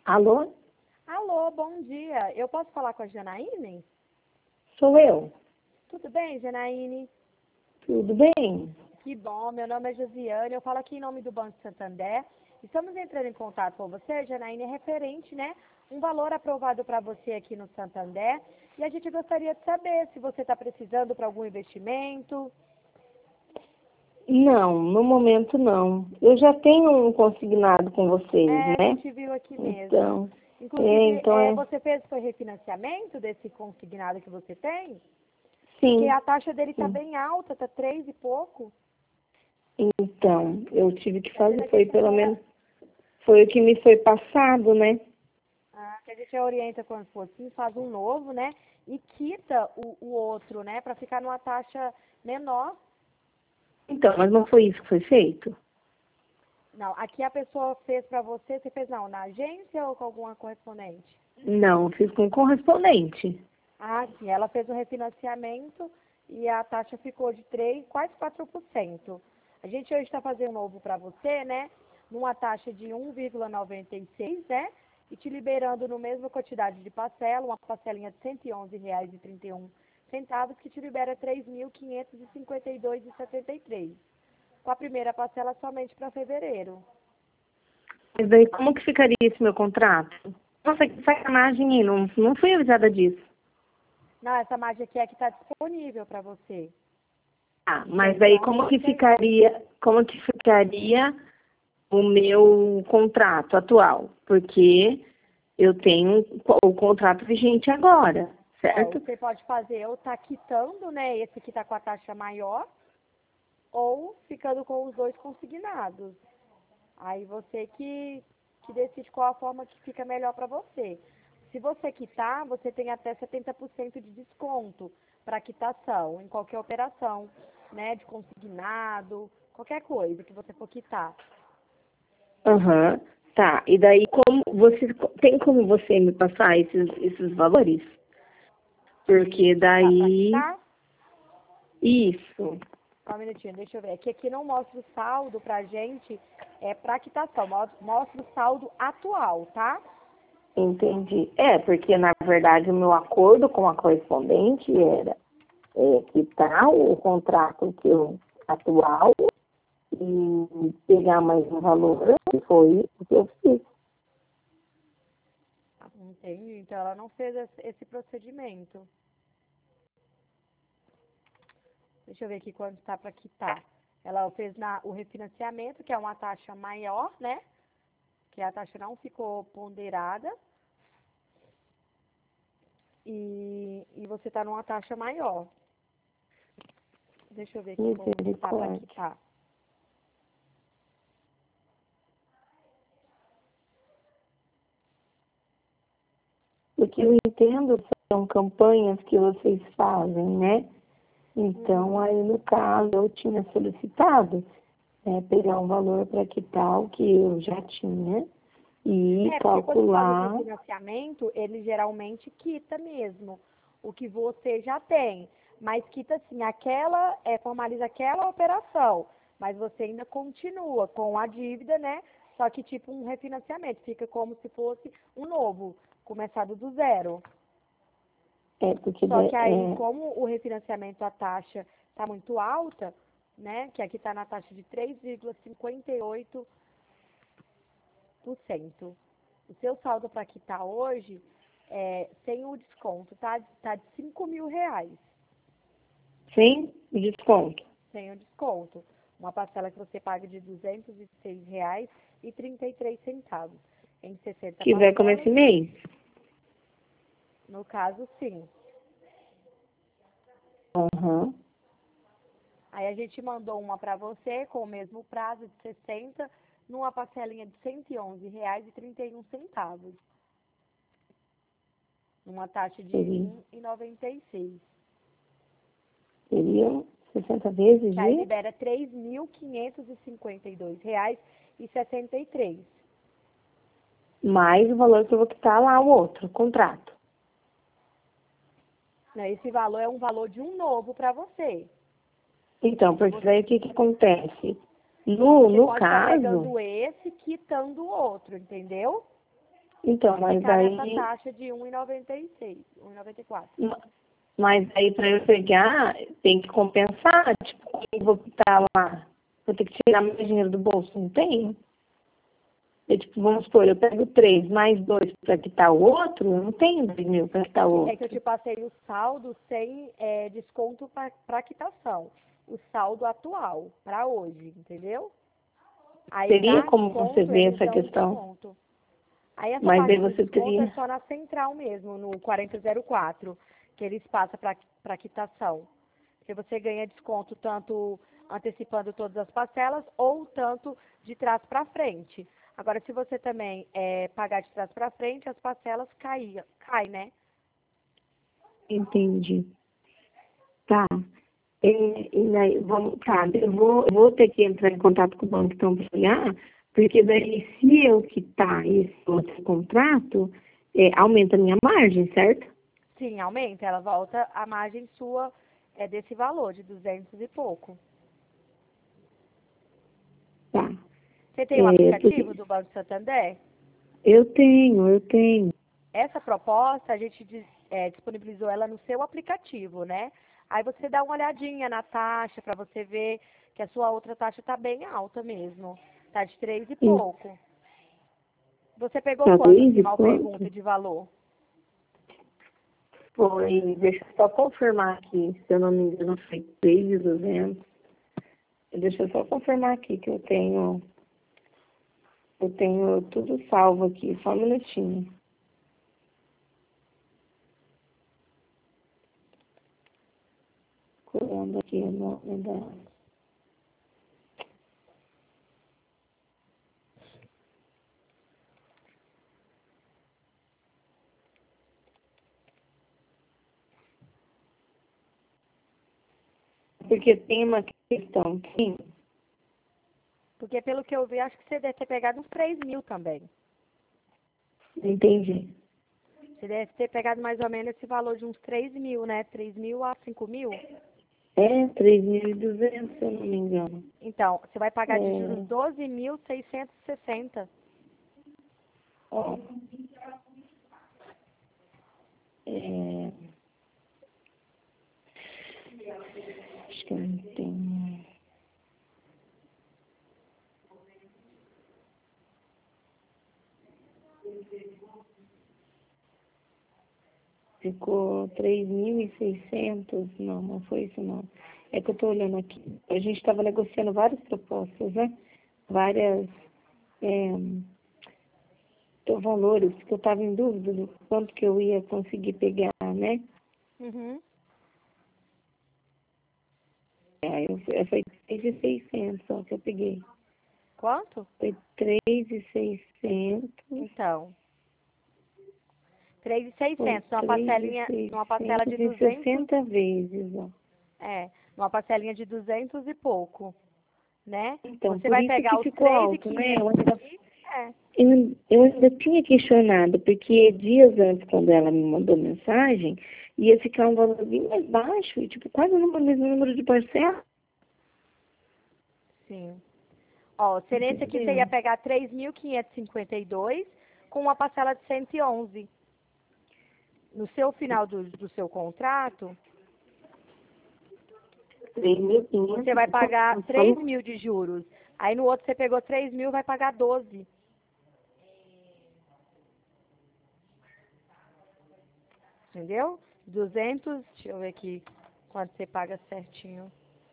Alô? Alô, bom dia. Eu posso falar com a Janaíne? Sou eu. Tudo bem, Janaíne? Tudo bem? Que bom, meu nome é Josiane, eu falo aqui em nome do Banco Santander. Estamos entrando em contato com você, Janaíne, referente, né? Um valor aprovado para você aqui no Santander. E a gente gostaria de saber se você está precisando para algum investimento. Não, no momento não. Eu já tenho um consignado com vocês, A né? gente viu aqui mesmo. Então, Inclusive, então você fez foi refinanciamento desse consignado que você tem? Porque sim, a taxa dele está sim. bem alta, está 3 e pouco. Então, eu tive que Quer dizer fazer, que a foi gente pelo até menos, foi o que me foi passado, né? que a gente orienta quando for assim, faz um novo, né? E quita o outro, né? Para ficar numa taxa menor. Então, mas não foi isso que foi feito? Não, aqui a pessoa fez para você, você fez não, na agência ou com alguma correspondente? Não, fiz com correspondente. Ah, sim, ela fez um refinanciamento e a taxa ficou de 3, quase 4%. A gente hoje está fazendo um novo para você, né? Numa taxa de 1,96, né? E te liberando no mesma quantidade de parcela, uma parcelinha de R$ 111,31, que te libera R$ 3.552,73. Com a primeira parcela somente para fevereiro. Mas daí como que ficaria esse meu contrato? Nossa, que sacanagem, não fui avisada disso. Não, essa margem aqui é que está disponível para você. Ah, mas daí Então, fica aí. como que ficaria o meu contrato atual? Porque eu tenho o contrato vigente agora, certo? Você pode fazer ou tá quitando, né? Esse que tá com a taxa maior, ou ficando com os dois consignados. Aí você que decide qual a forma que fica melhor para você. Se você quitar, você tem até 70% de desconto para quitação em qualquer operação, né? De consignado, qualquer coisa que você for quitar. Aham, tá. E daí como você me passar esses valores? Porque Para daí quitar, isso, só um minutinho, deixa eu ver. Aqui não mostra o saldo pra gente, para quitação, mostra o saldo atual, tá? entendi. É, porque na verdade o meu acordo com a correspondente era quitar o contrato que eu atual e pegar mais um valor, que foi o que eu fiz. Entendi. Então ela não fez esse procedimento. Deixa eu ver aqui quanto está para quitar. Ela fez o refinanciamento, que é uma taxa maior, né? Que a taxa não ficou ponderada. E você está numa taxa maior. Deixa eu ver aqui como está para Misericórdia. quitar. Porque eu entendo que são campanhas que vocês fazem, né? Então, aí no caso, eu tinha solicitado pegar um valor para quitar o que eu já tinha e Porque quando faz o calcular. refinanciamento, ele geralmente quita mesmo o que você já tem. Mas quita assim, formaliza aquela operação. Mas você ainda continua com a dívida, né? Só que tipo um refinanciamento. Fica como se fosse um novo, começado do zero. Porque Só que aí, como o refinanciamento, a taxa está muito alta, né? Que aqui está na taxa de 3,58%. O seu saldo para quitar hoje, sem o desconto, tá de R$ 5.000. sem desconto. Sem o desconto. Uma parcela que você paga de R$ 206,33. Em 60 Que vai começar parcelas, esse mês. no caso, sim. Aham. Aí a gente mandou uma para você com o mesmo prazo de 60, numa parcelinha de R$ 111,31. Numa taxa de Seria, 1,96. seriam 60 vezes Que aí de libera R$ 3.552,63. mais o valor que eu vou quitar lá, o outro contrato. Né? Esse valor é um valor de um novo para você. Então, porque daí o que acontece? Você No pode estar caso, pegando esse, quitando o outro, entendeu? Então, mas ficar aí... nessa taxa de 1,96, 1,94. Mas aí para eu pegar, tem que compensar. Tipo, como eu vou quitar lá? Vou ter que tirar meu dinheiro do bolso, não tem? Tipo, vamos supor, eu pego 3 mais 2 para quitar o outro, eu não tenho 2.000 para quitar o outro. É que eu te passei o saldo sem desconto para quitação. O saldo atual, para hoje, entendeu? Aí Teria para como você desconto, ver eles essa dão questão? desconto. Aí essa Mas parte aí do você desconto é teria... só na central mesmo, no 4004, que eles passam para quitação. Que você ganha desconto tanto antecipando todas as parcelas ou tanto de trás para frente. Agora, se você também pagar de trás para frente, as parcelas caem, né? Entendi. Tá. Eu vou ter que entrar em contato com o banco então para olhar, porque daí se eu quitar esse outro contrato, aumenta a minha margem, certo? Sim, aumenta. Ela volta a margem sua desse valor, de 200 e pouco. Tá. Você tem o Porque aplicativo do Banco Santander? eu tenho. Essa proposta, a gente disponibilizou ela no seu aplicativo, né? Aí você dá uma olhadinha na taxa para você ver que a sua outra taxa está bem alta mesmo. Está de 3 e Sim. pouco. Você pegou Tá quanto, 2 assim, e mal quanto? pergunta de valor? Foi, deixa eu só confirmar aqui, se eu não me engano, foi 3.200. Deixa eu só confirmar aqui que eu tenho tudo salvo aqui, só um minutinho. Colando aqui o nome da... Porque tem uma questão, sim. Porque pelo que eu vi, acho que você deve ter pegado uns 3 mil também. Entendi. Você deve ter pegado mais ou menos esse valor de uns 3 mil, né? 3 mil a 5 mil. 3.200, se eu não me engano. Então, você vai pagar de juros É, 12.660. ó, é, acho que eu não tenho. Ficou 3.600. Não foi isso não. É que eu estou olhando aqui. A gente estava negociando várias propostas, né? Várias é, valores, que eu estava em dúvida do quanto que eu ia conseguir pegar, né? Uhum. Aí foi 3.600 só que eu peguei. Quanto? Foi 3.600. Então, 3.600, Foi numa parcela de 200, 3.660 vezes, ó. numa parcelinha de 200 e pouco, né? Então, Você por vai isso pegar que os ficou alto, né? 3.500 aqui, Eu ainda tinha questionado, porque dias antes, quando ela me mandou mensagem, ia ficar um valor bem mais baixo, e tipo, quase o mesmo número de parcela. sim. Ó, nesse aqui você ia Entendeu? pegar 3.552 com uma parcela de 111. No seu final do seu contrato, 3.500. você vai pagar Você 3 falou? mil de juros. Aí no outro você pegou 3 mil, vai pagar 12. Entendeu? 200, deixa eu ver aqui quanto você paga certinho.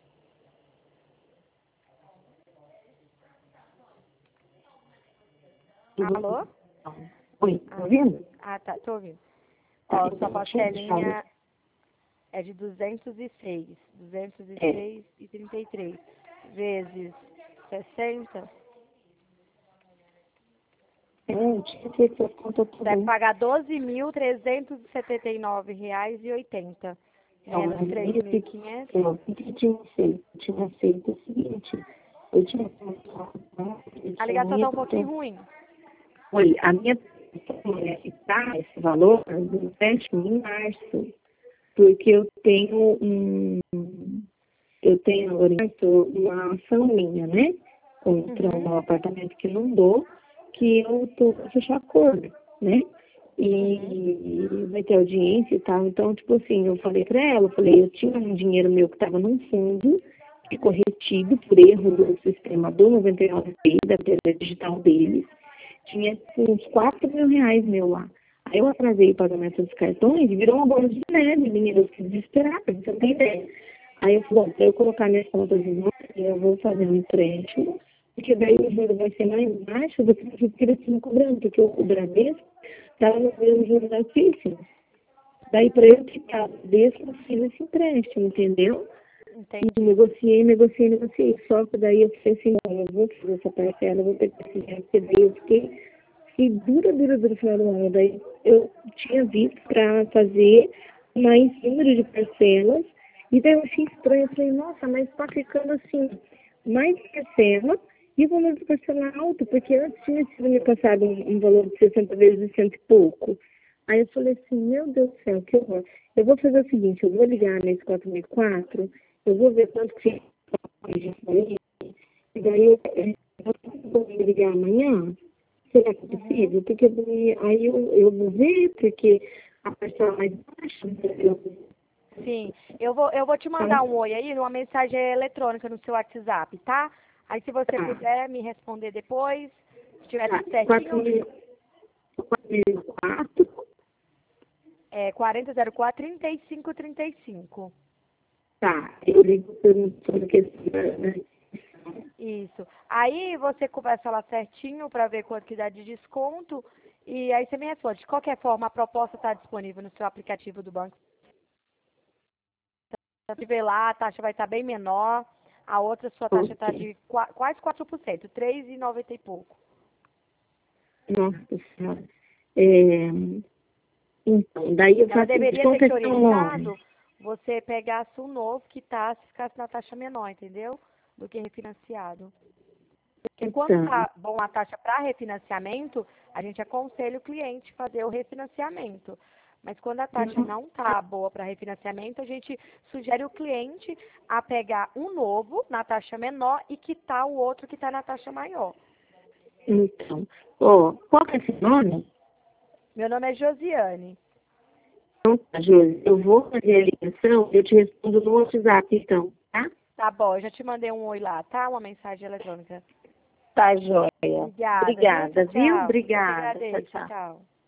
Alô? Oi, tá ouvindo? Tá, tô ouvindo. Tá, Ó, sua então, deixa eu parcelinha é de 206. é, 206,33 vezes 60. eu tinha feito essa conta Você vai também. pagar R$ 12.379,80. Não, Menos mas esse 3.500. o que eu tinha feito? Eu tinha feito o seguinte, eu tinha pensado, né, eu A tinha ligação tá um ido pouquinho ruim. Olha, a minha intenção é ficar esse valor do empréstimo em março, porque eu tenho agora uma ação minha, né? Contra Uhum. um apartamento que não dou, que eu estou para fechar acordo. né? E vai ter audiência e tal. Então, tipo assim, eu falei pra ela, eu tinha um dinheiro meu que estava num fundo, que ficou retido por erro do sistema do 99P, da tela digital deles. Tinha uns 4.000 reais meu lá. Aí eu atrasei o pagamento dos cartões e virou uma bola de neve, menina, eu fiquei desesperada, você não tem ideia. Aí eu falei, bom, para eu colocar minhas contas em ordem, eu vou fazer um empréstimo, porque daí o juro vai ser mais baixo do que eles estão cobrando, porque o Bradesco estava no mesmo juros altíssimos. Daí para eu ficar desse, eu fiz esse empréstimo, entendeu? Entendi. E negociei. Só que daí eu falei assim, não, eu vou fazer essa parcela, eu vou ter que fazer, porque daí eu fiquei dura no final do ano. Daí eu tinha visto para fazer mais número de parcelas, e daí eu achei estranho, eu falei, nossa, mas tá ficando assim, mais parcela e o valor do parcela alto, porque antes tinha sido me passado um valor de 60 vezes cento e pouco. Aí eu falei assim, meu Deus do céu, que horror. Eu vou fazer o seguinte, eu vou ligar nesse 4004, eu vou ver quanto que e daí eu vou ligar amanhã. Será que é possível? Porque daí, aí eu vou ver, porque a parcela mais baixa, Sim, eu vou te mandar um oi aí, uma mensagem eletrônica no seu WhatsApp, tá? Aí se você puder me responder depois, se tiver tudo certinho, 4.004, 4004-3535. tá, eu ligo perguntando que né? Isso. Aí você conversa lá certinho para ver quanto que dá de desconto e aí você me responde. De qualquer forma, a proposta está disponível no seu aplicativo do banco. Você vê lá, a taxa vai estar bem menor. A outra, sua taxa está de quase 4%, 3,90 e pouco. Nossa Senhora. É, então, daí eu Ela faço deveria ter te questão orientado você pegasse um novo que ficasse na taxa menor, entendeu? Do que refinanciado. Porque quando tá bom a taxa para refinanciamento, a gente aconselha o cliente fazer o refinanciamento. Mas quando a taxa não tá boa para refinanciamento, a gente sugere o cliente a pegar um novo na taxa menor e quitar o outro que está na taxa maior. Então, qual que é esse nome? Meu nome é Josiane. Então, tá, Josi, eu vou fazer a ligação, eu te respondo no WhatsApp, então, tá? Tá bom, eu já te mandei um oi lá, tá? Uma mensagem eletrônica. Tá, joia. Obrigada, Obrigada, viu? viu? Tchau. Eu que Obrigada. Tchau, agradeço. tchau. Tchau.